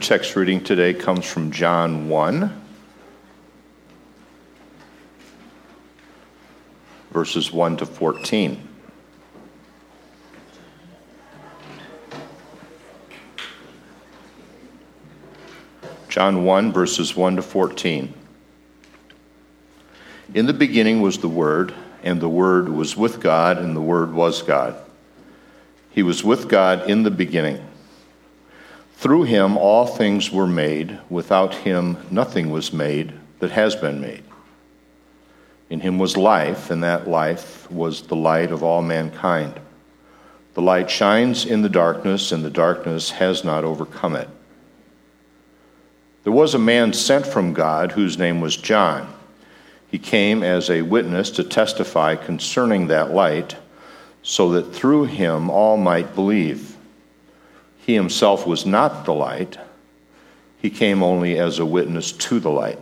text reading today comes from John 1, verses 1 to 14. John 1, verses 1 to 14. In the beginning was the Word, and the Word was with God, and the Word was God. He was with God in the beginning. Through him all things were made. Without him nothing was made that has been made. In him was life, and that life was the light of all mankind. The light shines in the darkness, and the darkness has not overcome it. There was a man sent from God whose name was John. He came as a witness to testify concerning that light, so that through him all might believe. He himself was not the light. He came only as a witness to the light.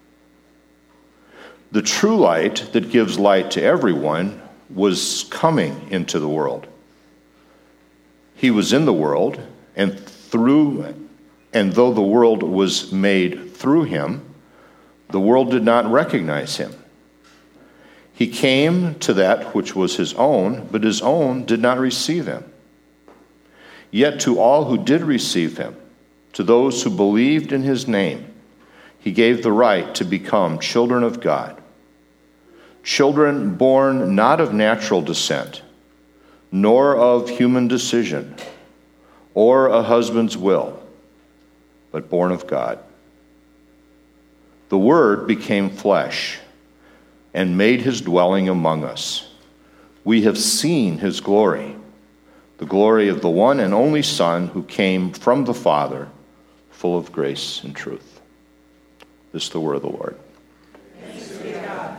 The true light that gives light to everyone was coming into the world. He was in the world, and though the world was made through him, the world did not recognize him. He came to that which was his own, but his own did not receive him. Yet to all who did receive him, to those who believed in his name, he gave the right to become children of God. Children born not of natural descent, nor of human decision, or a husband's will, but born of God. The Word became flesh and made his dwelling among us. We have seen his glory, the glory of the one and only Son who came from the Father, full of grace and truth. This is the word of the Lord. Thanks be to God.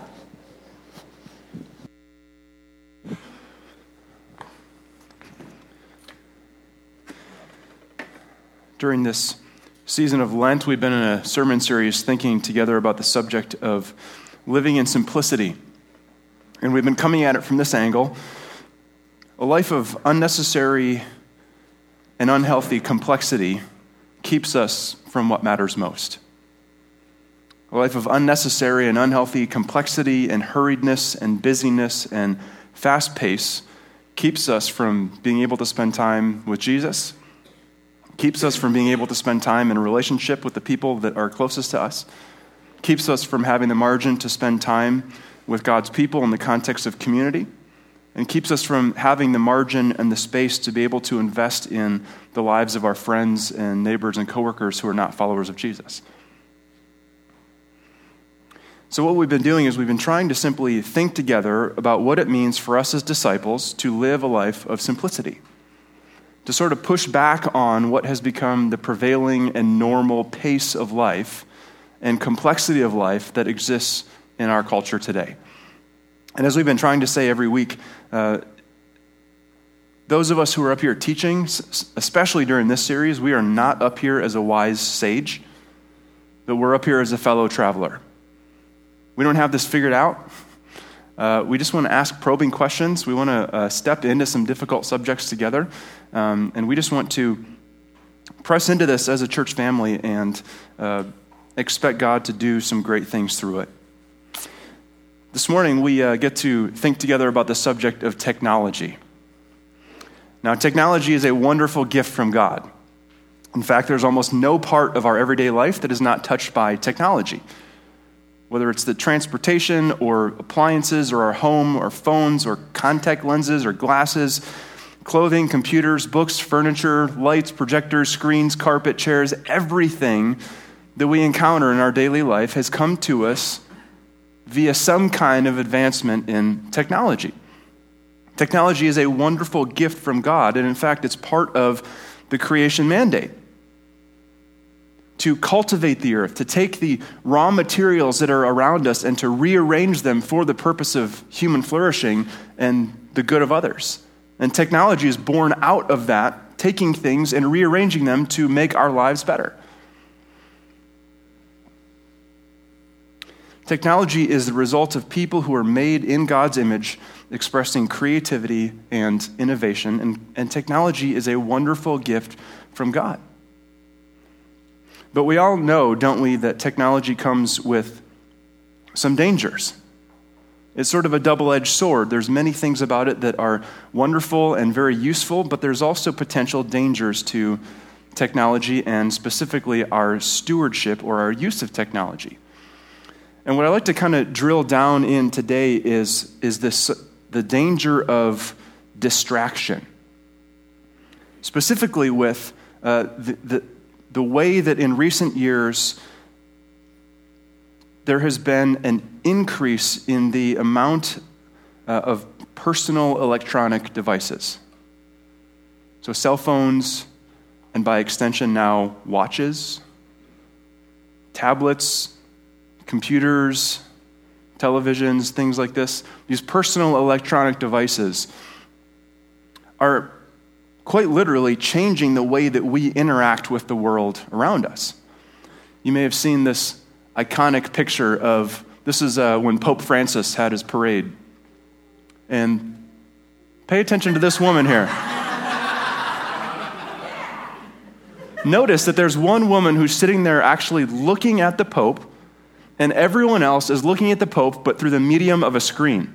During this season of Lent, we've been in a sermon series thinking together about the subject of living in simplicity. And we've been coming at it from this angle. A life of unnecessary and unhealthy complexity keeps us from what matters most. A life of unnecessary and unhealthy complexity and hurriedness and busyness and fast pace keeps us from being able to spend time with Jesus, keeps us from being able to spend time in a relationship with the people that are closest to us, keeps us from having the margin to spend time with God's people in the context of community, and keeps us from having the margin and the space to be able to invest in the lives of our friends and neighbors and coworkers who are not followers of Jesus. So what we've been doing is we've been trying to simply think together about what it means for us as disciples to live a life of simplicity, to sort of push back on what has become the prevailing and normal pace of life and complexity of life that exists in our culture today. And as we've been trying to say every week, those of us who are up here teaching, especially during this series, we are not up here as a wise sage, but we're up here as a fellow traveler. We don't have this figured out. We just want to ask probing questions. We want to step into some difficult subjects together. And we just want to press into this as a church family and expect God to do some great things through it. This morning, we get to think together about the subject of technology. Now, technology is a wonderful gift from God. In fact, there's almost no part of our everyday life that is not touched by technology. Whether it's the transportation or appliances or our home or phones or contact lenses or glasses, clothing, computers, books, furniture, lights, projectors, screens, carpet, chairs, everything that we encounter in our daily life has come to us via some kind of advancement in technology. Technology is a wonderful gift from God, and in fact, it's part of the creation mandate. To cultivate the earth, to take the raw materials that are around us and to rearrange them for the purpose of human flourishing and the good of others. And technology is born out of that, taking things and rearranging them to make our lives better. Technology is the result of people who are made in God's image, expressing creativity and innovation, and technology is a wonderful gift from God. But we all know, don't we, that technology comes with some dangers. It's sort of a double-edged sword. There's many things about it that are wonderful and very useful, but there's also potential dangers to technology and specifically our stewardship or our use of technology. And what I like to kind of drill down in today is the danger of distraction. Specifically with the way that in recent years there has been an increase in the amount of personal electronic devices. So cell phones, and by extension now watches, tablets, computers, televisions, things like this. These personal electronic devices are quite literally changing the way that we interact with the world around us. You may have seen this iconic picture of, this is when Pope Francis had his parade. And pay attention to this woman here. Notice that there's one woman who's sitting there actually looking at the Pope, and everyone else is looking at the Pope, but through the medium of a screen.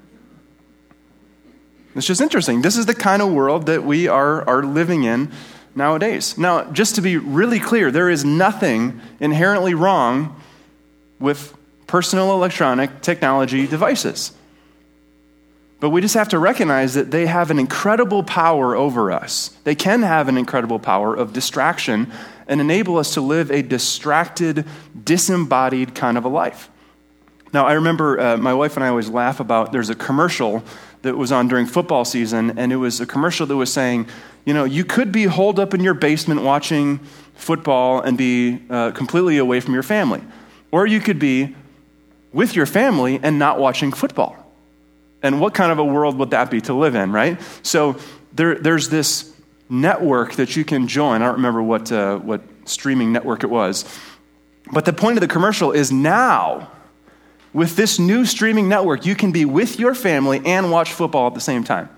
It's just interesting. This is the kind of world that we are living in nowadays. Now, just to be really clear, there is nothing inherently wrong with personal electronic technology devices. But we just have to recognize that they have an incredible power over us. They can have an incredible power of distraction and enable us to live a distracted, disembodied kind of a life. Now, I remember my wife and I always laugh about, there's a commercial that was on during football season, and it was a commercial that was saying, you know, you could be holed up in your basement watching football and be completely away from your family. Or you could be with your family and not watching football. And what kind of a world would that be to live in, right? So there's this network that you can join. I don't remember what streaming network it was. But the point of the commercial is now, with this new streaming network, you can be with your family and watch football at the same time.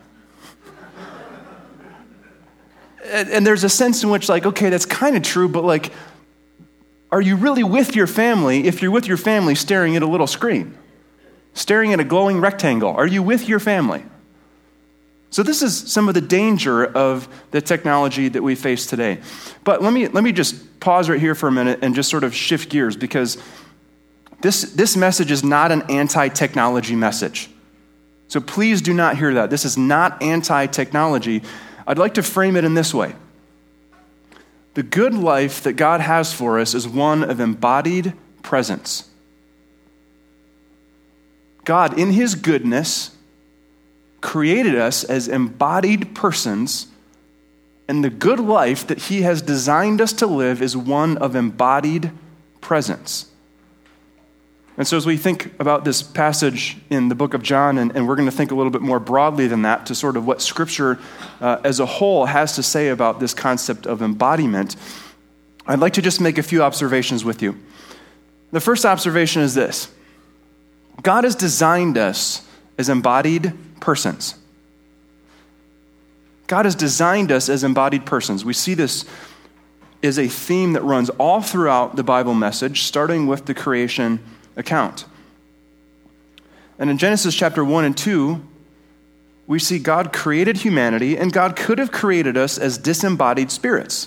And there's a sense in which, like, okay, that's kind of true, but like, are you really with your family if you're with your family staring at a little screen? Staring at a glowing rectangle? Are you with your family? So this is some of the danger of the technology that we face today. But let me just pause right here for a minute and just sort of shift gears, because this message is not an anti-technology message. So please do not hear that. This is not anti-technology. I'd like to frame it in this way. The good life that God has for us is one of embodied presence. God, in his goodness, created us as embodied persons, and the good life that he has designed us to live is one of embodied presence. And so as we think about this passage in the book of John, and we're going to think a little bit more broadly than that to sort of what Scripture as a whole has to say about this concept of embodiment, I'd like to just make a few observations with you. The first observation is this. God has designed us as embodied persons. God has designed us as embodied persons. We see this as a theme that runs all throughout the Bible message, starting with the creation account. And in Genesis chapter 1 and 2, we see God created humanity, and God could have created us as disembodied spirits.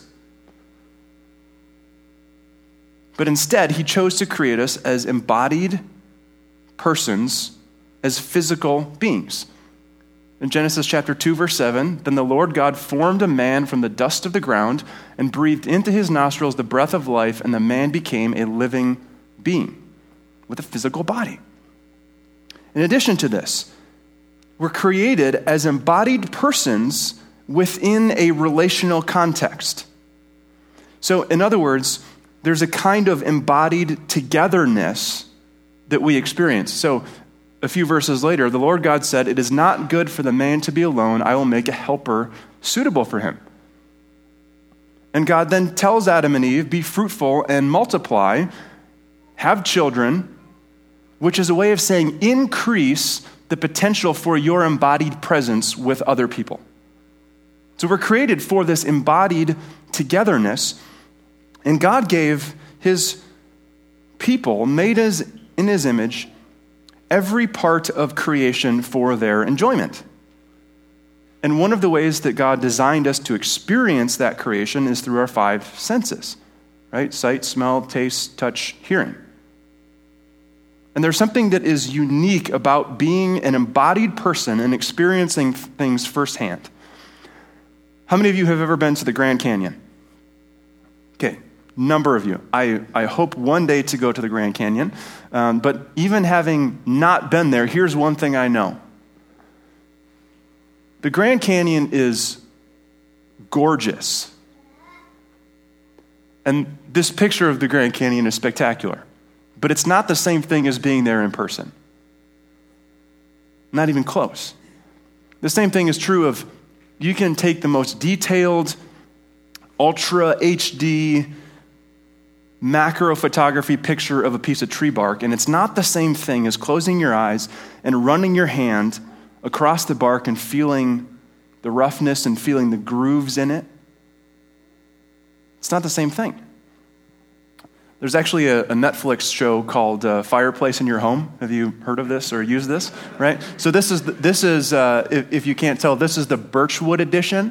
But instead, he chose to create us as embodied persons, as physical beings. In Genesis chapter 2, verse 7, then the Lord God formed a man from the dust of the ground and breathed into his nostrils the breath of life, and the man became a living being with a physical body. In addition to this, we're created as embodied persons within a relational context. So, in other words, there's a kind of embodied togetherness that we experience. So, a few verses later, the Lord God said, "It is not good for the man to be alone. I will make a helper suitable for him." And God then tells Adam and Eve, "Be fruitful and multiply, have children," which is a way of saying increase the potential for your embodied presence with other people. So we're created for this embodied togetherness. And God gave his people, made in his image, every part of creation for their enjoyment. And one of the ways that God designed us to experience that creation is through our 5 senses, right? Sight, smell, taste, touch, hearing. And there's something that is unique about being an embodied person and experiencing things firsthand. How many of you have ever been to the Grand Canyon? Okay, number of you. I hope one day to go to the Grand Canyon. But even having not been there, here's one thing I know. The Grand Canyon is gorgeous. And this picture of the Grand Canyon is spectacular. But it's not the same thing as being there in person. Not even close. The same thing is true of, you can take the most detailed, ultra HD, macro photography picture of a piece of tree bark, and it's not the same thing as closing your eyes and running your hand across the bark and feeling the roughness and feeling the grooves in it. It's not the same thing. There's actually a Netflix show called Fireplace in Your Home. Have you heard of this or used this? Right? So this is if you can't tell, this is the Birchwood edition.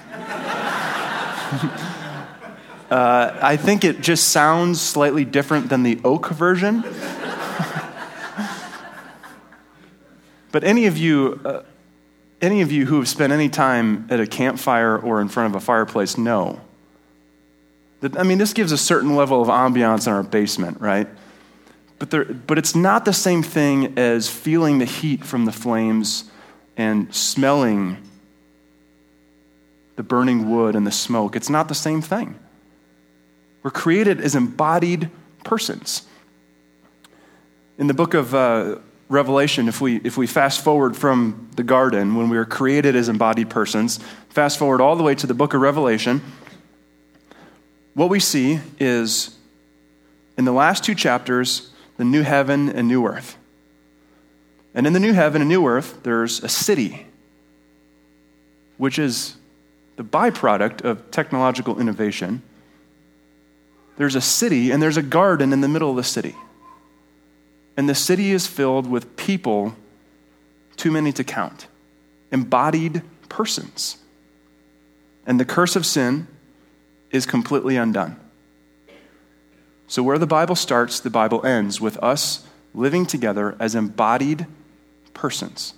I think it just sounds slightly different than the oak version. But any of you who have spent any time at a campfire or in front of a fireplace know that, this gives a certain level of ambiance in our basement, right? But it's not the same thing as feeling the heat from the flames and smelling the burning wood and the smoke. It's not the same thing. We're created as embodied persons. In the book of Revelation, if we fast forward from the garden, when we were created as embodied persons, fast forward all the way to the book of Revelation, what we see is, in the last 2 chapters, the new heaven and new earth. And in the new heaven and new earth, there's a city, which is the byproduct of technological innovation. There's a city, and there's a garden in the middle of the city. And the city is filled with people too many to count, embodied persons. And the curse of sin is completely undone. So where the Bible starts, the Bible ends with us living together as embodied persons.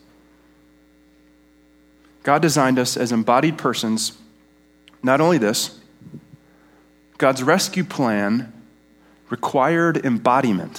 God designed us as embodied persons. Not only this, God's rescue plan required embodiment.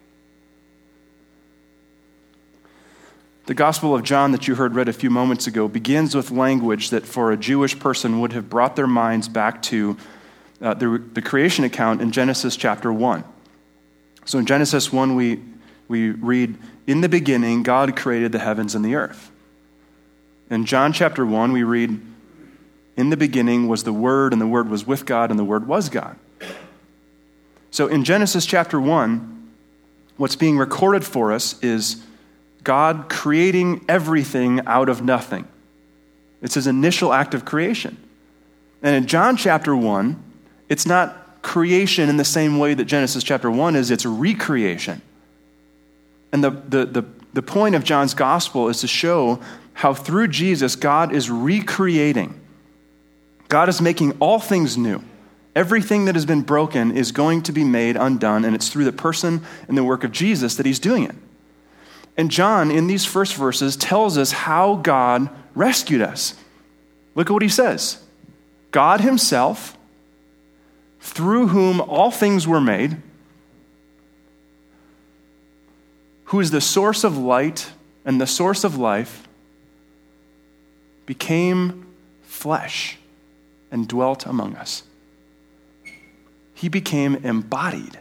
The Gospel of John that you heard read a few moments ago begins with language that for a Jewish person would have brought their minds back to the creation account in Genesis chapter 1. So in Genesis 1, we read, "In the beginning, God created the heavens and the earth." In John chapter 1, we read, "In the beginning was the Word, and the Word was with God, and the Word was God." So in Genesis chapter 1, what's being recorded for us is God creating everything out of nothing. It's his initial act of creation. And in John chapter 1, it's not creation in the same way that Genesis chapter 1 is, it's recreation. And the point of John's gospel is to show how through Jesus, God is recreating. God is making all things new. Everything that has been broken is going to be made undone, and it's through the person and the work of Jesus that he's doing it. And John, in these first verses, tells us how God rescued us. Look at what he says. God himself, through whom all things were made, who is the source of light and the source of life, became flesh and dwelt among us. He became embodied.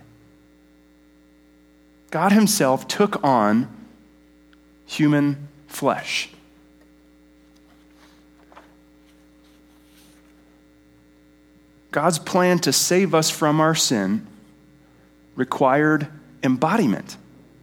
God himself took on human flesh. God's plan to save us from our sin required embodiment.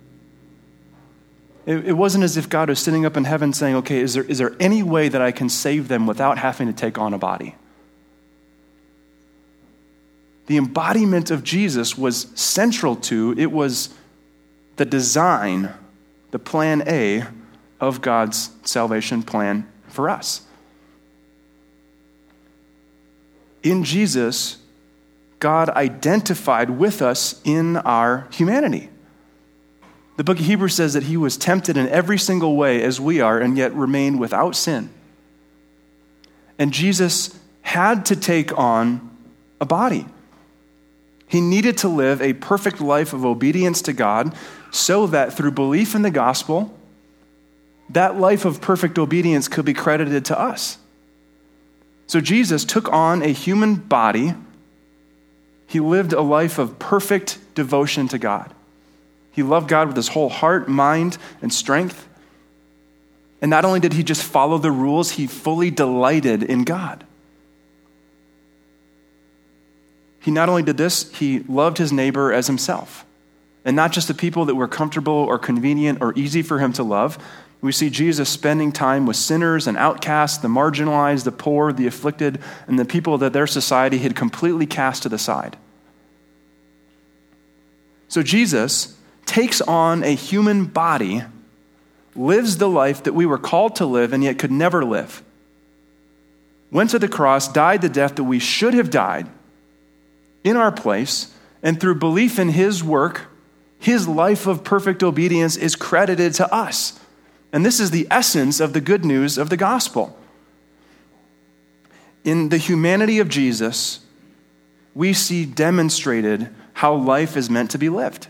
It wasn't as if God was sitting up in heaven saying, okay, is there any way that I can save them without having to take on a body? The embodiment of Jesus was central to, it was the design, the plan A of God's salvation plan for us. In Jesus, God identified with us in our humanity. The book of Hebrews says that he was tempted in every single way as we are, and yet remained without sin. And Jesus had to take on a body. He needed to live a perfect life of obedience to God so that through belief in the gospel, that life of perfect obedience could be credited to us. So Jesus took on a human body. He lived a life of perfect devotion to God. He loved God with his whole heart, mind, and strength. And not only did he just follow the rules, he fully delighted in God. He not only did this, he loved his neighbor as himself. And not just the people that were comfortable or convenient or easy for him to love. We see Jesus spending time with sinners and outcasts, the marginalized, the poor, the afflicted, and the people that their society had completely cast to the side. So Jesus takes on a human body, lives the life that we were called to live and yet could never live. Went to the cross, died the death that we should have died in our place, and through belief in his work, his life of perfect obedience is credited to us. And this is the essence of the good news of the gospel. In the humanity of Jesus, we see demonstrated how life is meant to be lived.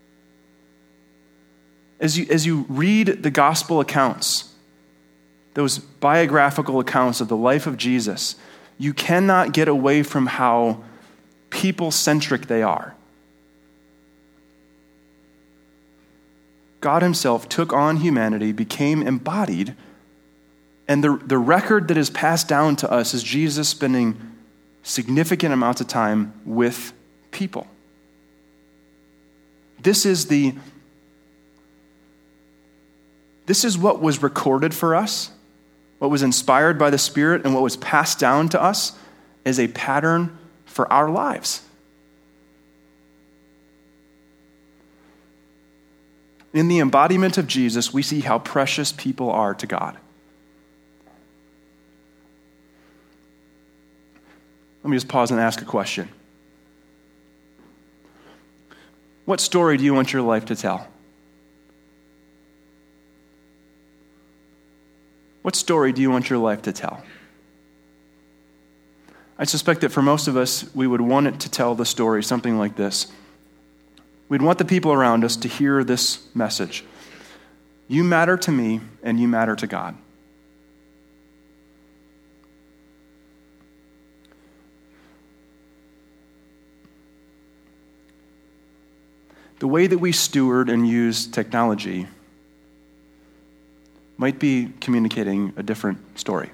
As you read the gospel accounts, those biographical accounts of the life of Jesus, you cannot get away from how people-centric they are. God himself took on humanity, became embodied, and the record that is passed down to us is Jesus spending significant amounts of time with people. This is what was recorded for us, what was inspired by the Spirit, and what was passed down to us as a pattern for our lives. In the embodiment of Jesus, we see how precious people are to God. Let me just pause and ask a question. What story do you want your life to tell? What story do you want your life to tell? I suspect that for most of us, we would want it to tell the story something like this. We'd want the people around us to hear this message. You matter to me, and you matter to God. The way that we steward and use technology might be communicating a different story.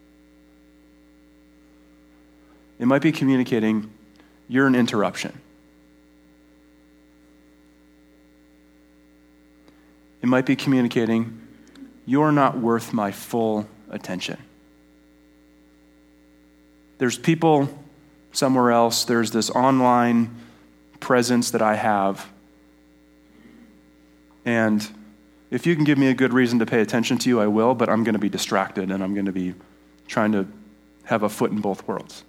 It might be communicating, you're an interruption. It might be communicating, you're not worth my full attention. There's people somewhere else, there's this online presence that I have, and if you can give me a good reason to pay attention to you, I will, but I'm going to be distracted and I'm going to be trying to have a foot in both worlds.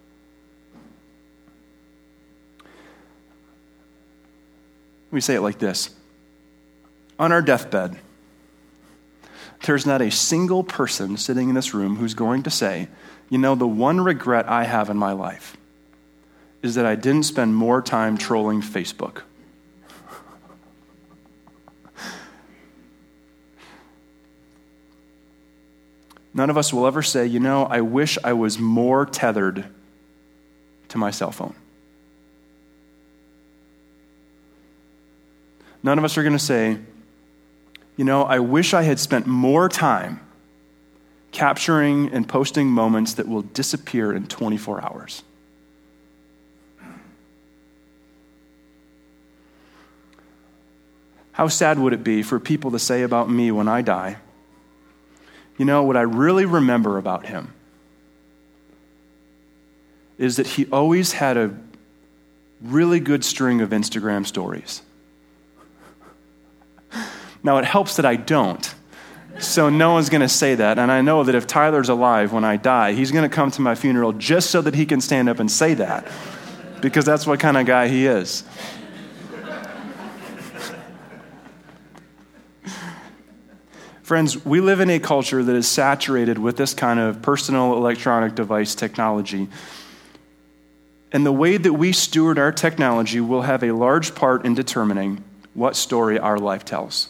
We say it like this. On our deathbed, there's not a single person sitting in this room who's going to say, you know, the one regret I have in my life is that I didn't spend more time trolling Facebook. None of us will ever say, you know, I wish I was more tethered to my cell phone. None of us are going to say, you know, I wish I had spent more time capturing and posting moments that will disappear in 24 hours. How sad would it be for people to say about me when I die, you know, what I really remember about him is that he always had really good string of Instagram stories. Now, it helps that I don't. So no one's going to say that. And I know that if Tyler's alive when I die, he's going to come to my funeral just so that he can stand up and say that. Because that's what kind of guy he is. Friends, we live in a culture that is saturated with this kind of personal electronic device technology. And the way that we steward our technology will have a large part in determining what story our life tells.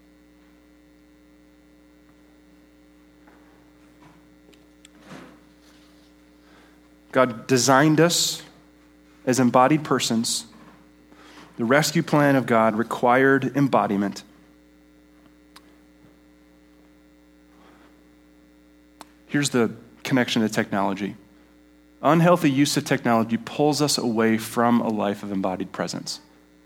God designed us as embodied persons. The rescue plan of God required embodiment. Here's the connection to technology. Unhealthy use of technology pulls us away from a life of embodied presence.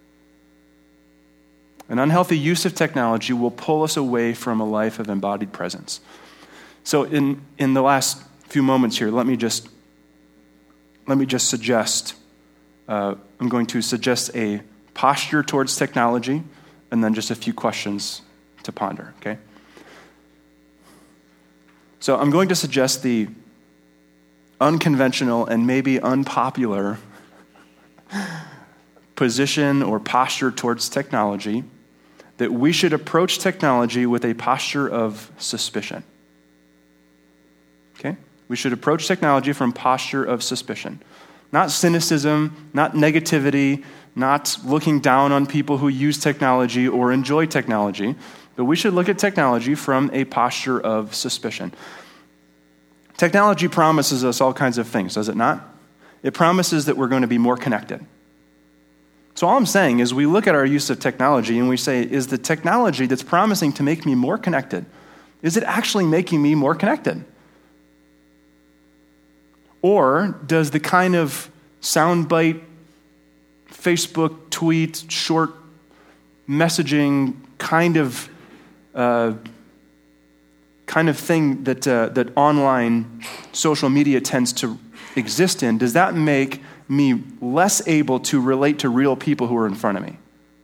An unhealthy use of technology will pull us away from a life of embodied presence. So in the last few moments here, let me just suggest, I'm going to suggest a posture towards technology and then just a few questions to ponder, okay? So I'm going to suggest the unconventional and maybe unpopular position or posture towards technology, that we should approach technology with a posture of suspicion. Okay? We should approach technology from a posture of suspicion. Not cynicism, not negativity, not looking down on people who use technology or enjoy technology, but we should look at technology from a posture of suspicion. Technology promises us all kinds of things, does it not? It promises that we're going to be more connected. So all I'm saying is we look at our use of technology and we say, is the technology that's promising to make me more connected, is it actually making me more connected? Or does the kind of soundbite, Facebook tweet, short messaging kind of thing that online social media tends to exist in, does that make me less able to relate to real people who are in front of me?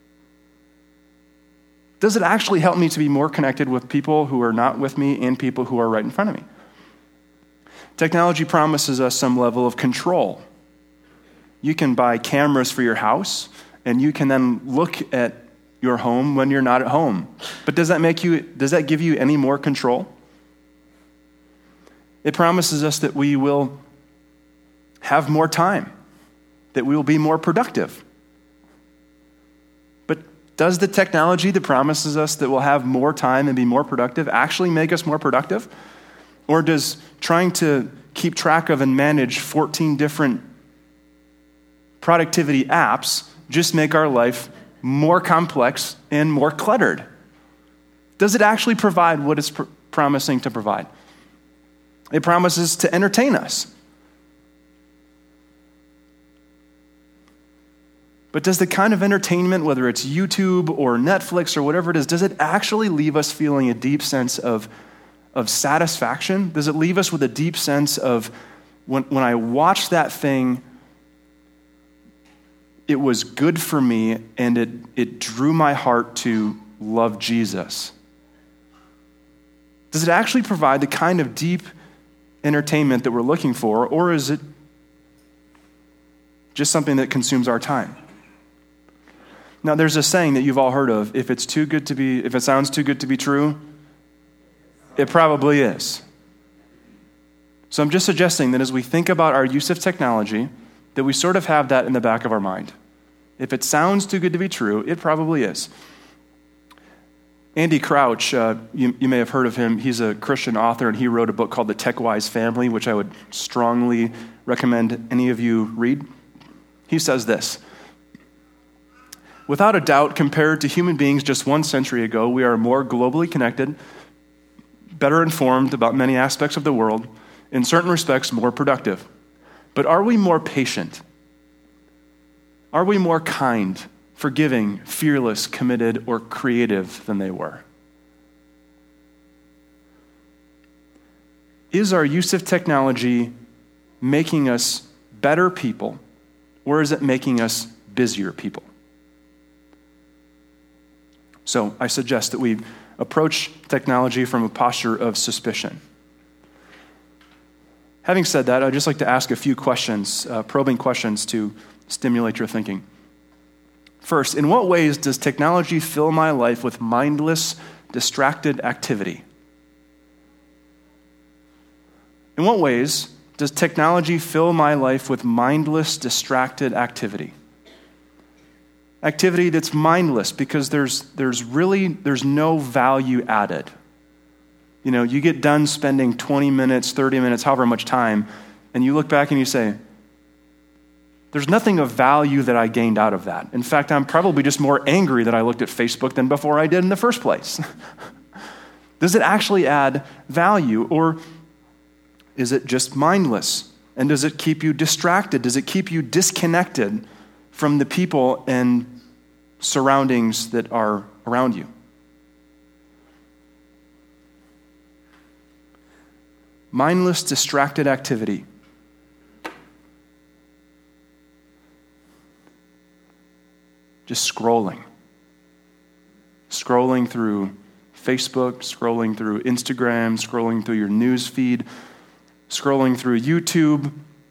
Does it actually help me to be more connected with people who are not with me and people who are right in front of me? Technology promises us some level of control. You can buy cameras for your house, and you can then look at your home when you're not at home. But does that give you any more control? It promises us that we will have more time, that we will be more productive. But does the technology that promises us that we'll have more time and be more productive actually make us more productive? Or does trying to keep track of and manage 14 different productivity apps just make our life more complex and more cluttered? Does it actually provide what it's promising to provide? It promises to entertain us. But does the kind of entertainment, whether it's YouTube or Netflix or whatever it is, does it actually leave us feeling a deep sense of satisfaction? Does it leave us with a deep sense of, when I watched that thing, it was good for me and it drew my heart to love Jesus? Does it actually provide the kind of deep entertainment that we're looking for, or is it just something that consumes our time? Now, there's a saying that you've all heard of: if it sounds too good to be true, it probably is. So I'm just suggesting that as we think about our use of technology, that we sort of have that in the back of our mind. If it sounds too good to be true, it probably is. Andy Crouch, you may have heard of him. He's a Christian author, and he wrote a book called The Tech-Wise Family, which I would strongly recommend any of you read. He says this: without a doubt, compared to human beings just 1 century ago, we are more globally connected, better informed about many aspects of the world, in certain respects more productive. But are we more patient? Are we more kind, forgiving, fearless, committed, or creative than they were? Is our use of technology making us better people, or is it making us busier people. So I suggest that we approach technology from a posture of suspicion. Having said that, I'd just like to ask a few questions, probing questions to stimulate your thinking. First, in what ways does technology fill my life with mindless, distracted activity? In what ways does technology fill my life with mindless, distracted activity? Activity that's mindless because there's no value added. You know, you get done spending 20 minutes, 30 minutes, however much time, and you look back and you say, there's nothing of value that I gained out of that. In fact, I'm probably just more angry that I looked at Facebook than before I did in the first place. Does it actually add value, or is it just mindless? And does it keep you distracted? Does it keep you disconnected from the people and surroundings that are around you? Mindless, distracted activity. Just scrolling. Scrolling through Facebook, scrolling through Instagram, scrolling through your news feed, scrolling through YouTube,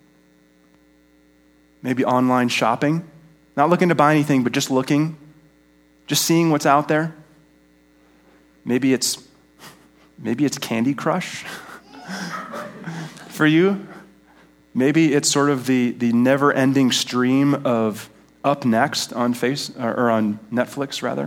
maybe online shopping. Not looking to buy anything, but just looking, just seeing what's out there. Maybe it's Candy Crush for you. Maybe it's sort of the never-ending stream of Up Next on on Netflix, rather.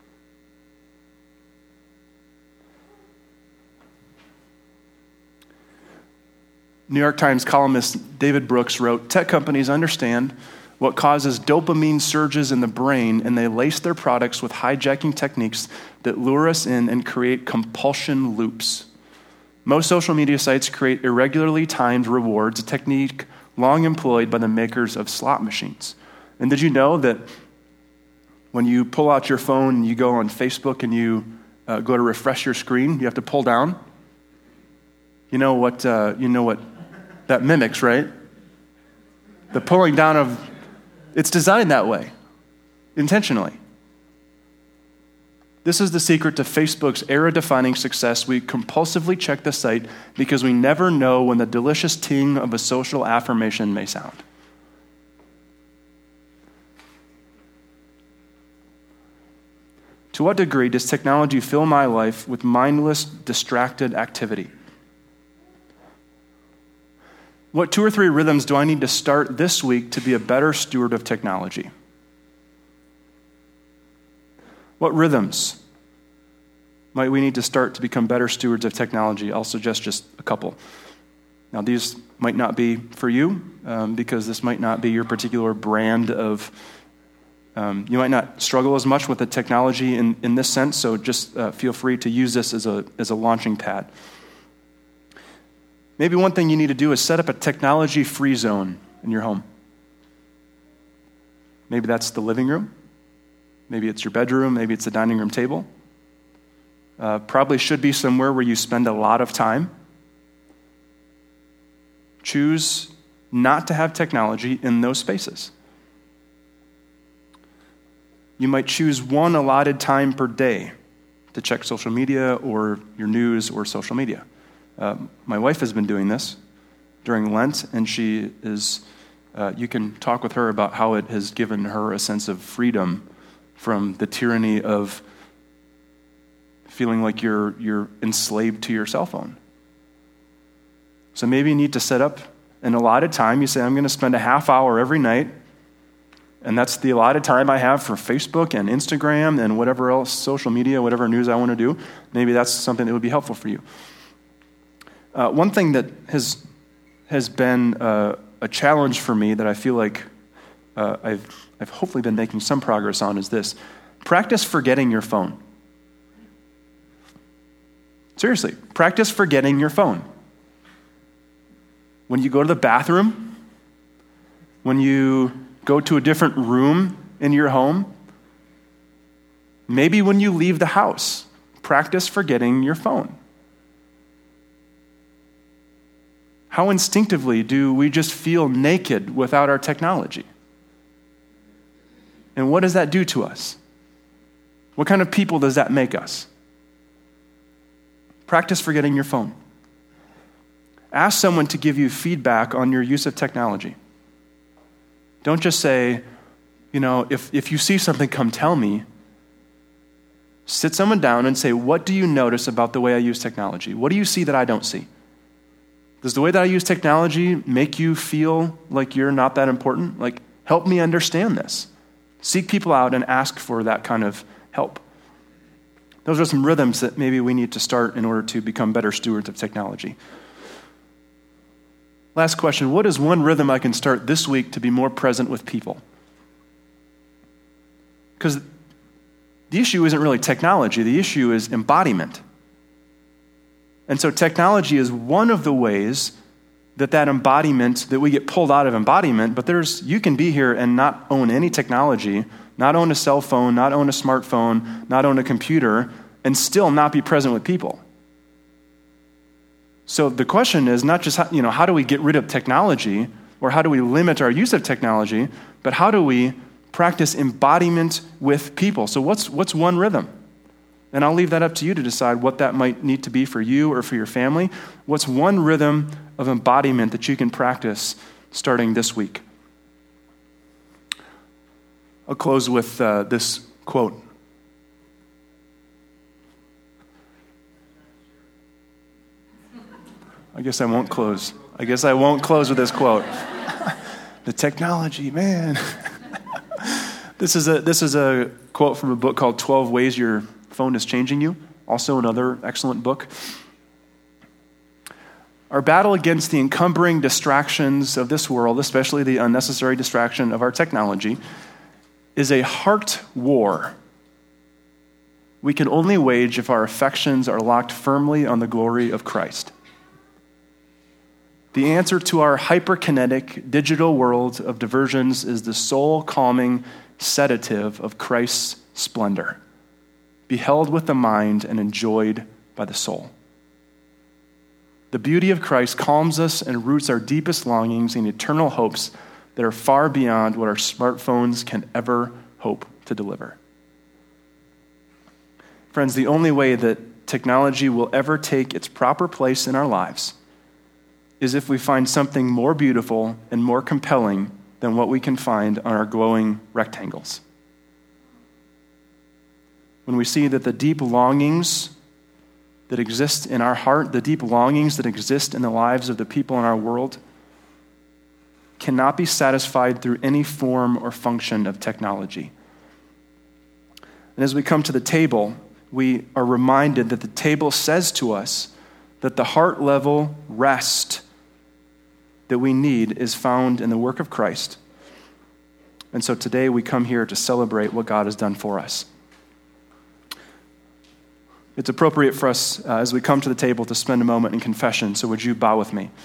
New York Times columnist David Brooks wrote, "Tech companies understand what causes dopamine surges in the brain, and they lace their products with hijacking techniques that lure us in and create compulsion loops. Most social media sites create irregularly timed rewards, a technique long employed by the makers of slot machines." And did you know that when you pull out your phone and you go on Facebook and you go to refresh your screen, you have to pull down? You know what that mimics, right? The pulling down of, it's designed that way, intentionally. This is the secret to Facebook's era-defining success. We compulsively check the site because we never know when the delicious ting of a social affirmation may sound. To what degree does technology fill my life with mindless, distracted activity? What 2 or 3 rhythms do I need to start this week to be a better steward of technology? What rhythms might we need to start to become better stewards of technology? I'll suggest just a couple. Now, these might not be for you because this might not be your particular brand of, you might not struggle as much with the technology in this sense, so just feel free to use this as a launching pad. Maybe one thing you need to do is set up a technology-free zone in your home. Maybe that's the living room. Maybe it's your bedroom. Maybe it's the dining room table. Probably should be somewhere where you spend a lot of time. Choose not to have technology in those spaces. You might choose one allotted time per day to check social media or your news or social media. My wife has been doing this during Lent, and she is, you can talk with her about how it has given her a sense of freedom from the tyranny of feeling like you're enslaved to your cell phone. So maybe you need to set up an allotted time. You say, I'm going to spend a half hour every night, and that's the allotted time I have for Facebook and Instagram and whatever else, social media, whatever news I want to do. Maybe that's something that would be helpful for you. One thing that has been a challenge for me that I feel like I've hopefully been making some progress on is this. Practice forgetting your phone. Seriously, practice forgetting your phone. When you go to the bathroom, when you go to a different room in your home, maybe when you leave the house, practice forgetting your phone. How instinctively do we just feel naked without our technology? And what does that do to us? What kind of people does that make us? Practice forgetting your phone. Ask someone to give you feedback on your use of technology. Don't just say, if you see something, come tell me. Sit someone down and say, what do you notice about the way I use technology? What do you see that I don't see? Does the way that I use technology make you feel like you're not that important? Like, help me understand this. Seek people out and ask for that kind of help. Those are some rhythms that maybe we need to start in order to become better stewards of technology. Last question, what is one rhythm I can start this week to be more present with people? Because the issue isn't really technology. The issue is embodiment. And so technology is one of the ways that embodiment, that we get pulled out of embodiment, but you can be here and not own any technology, not own a cell phone, not own a smartphone, not own a computer, and still not be present with people. So the question is not just how do we get rid of technology, or how do we limit our use of technology, but how do we practice embodiment with people? So what's one rhythm? And I'll leave that up to you to decide what that might need to be for you or for your family. What's one rhythm of embodiment that you can practice starting this week? I'll close with this quote. I guess I won't close with this quote. The technology, man. This is a quote from a book called 12 Ways Your Phone is Changing You, also another excellent book. Our battle against the encumbering distractions of this world, especially the unnecessary distraction of our technology, is a heart war we can only wage if our affections are locked firmly on the glory of Christ. The answer to our hyperkinetic digital world of diversions is the soul-calming sedative of Christ's splendor, beheld with the mind and enjoyed by the soul. The beauty of Christ calms us and roots our deepest longings in eternal hopes that are far beyond what our smartphones can ever hope to deliver. Friends, the only way that technology will ever take its proper place in our lives is if we find something more beautiful and more compelling than what we can find on our glowing rectangles. When we see that the deep longings that exist in our heart, the deep longings that exist in the lives of the people in our world, cannot be satisfied through any form or function of technology. And as we come to the table, we are reminded that the table says to us that the heart level rest that we need is found in the work of Christ. And so today we come here to celebrate what God has done for us. It's appropriate for us as we come to the table to spend a moment in confession, so would you bow with me?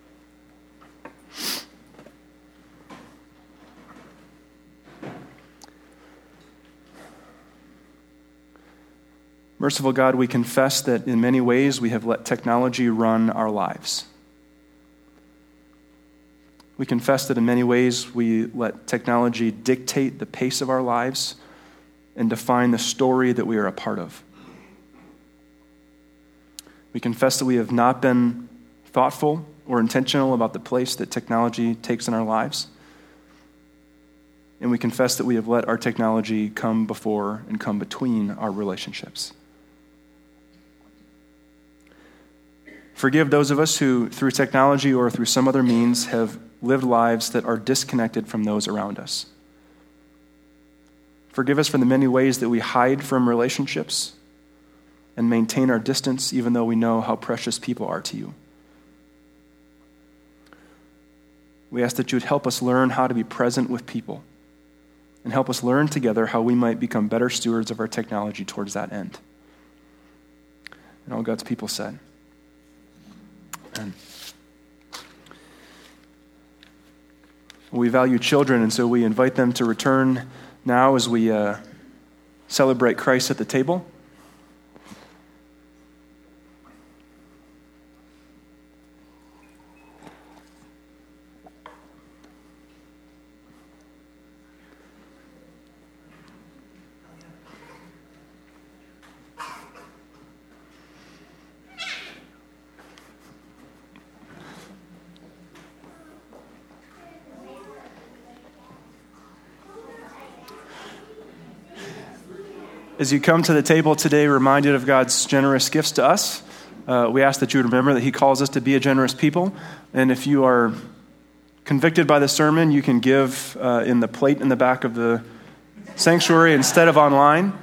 Merciful God, we confess that in many ways we have let technology run our lives. We confess that in many ways we let technology dictate the pace of our lives and define the story that we are a part of. We confess that we have not been thoughtful or intentional about the place that technology takes in our lives. And we confess that we have let our technology come before and come between our relationships. Forgive those of us who, through technology or through some other means, have lived lives that are disconnected from those around us. Forgive us for the many ways that we hide from relationships and maintain our distance even though we know how precious people are to you. We ask that you would help us learn how to be present with people and help us learn together how we might become better stewards of our technology towards that end. And all God's people said, Amen. We value children, and so we invite them to return now as we celebrate Christ at the table. as you come to the table today reminded of God's generous gifts to us, we ask that you would remember that he calls us to be a generous people. And if you are convicted by the sermon, you can give in the plate in the back of the sanctuary instead of online.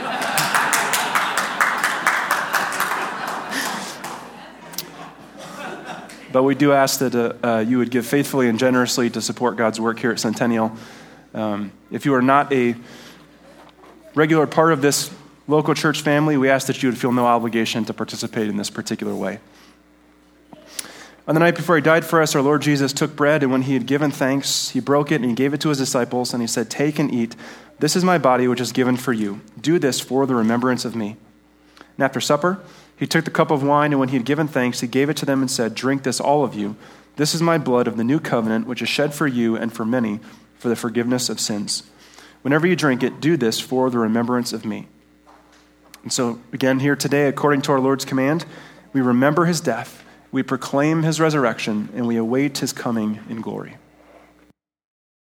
But we do ask that you would give faithfully and generously to support God's work here at Centennial. If you are not a regular part of this local church family, we ask that you would feel no obligation to participate in this particular way. On the night before he died for us, our Lord Jesus took bread, and when he had given thanks, he broke it and he gave it to his disciples, and he said, "Take and eat. This is my body, which is given for you. Do this for the remembrance of me." And after supper, he took the cup of wine, and when he had given thanks, he gave it to them and said, "Drink this, all of you. This is my blood of the new covenant, which is shed for you and for many for the forgiveness of sins. Whenever you drink it, do this for the remembrance of me." And so, again, here today, according to our Lord's command, we remember his death, we proclaim his resurrection, and we await his coming in glory.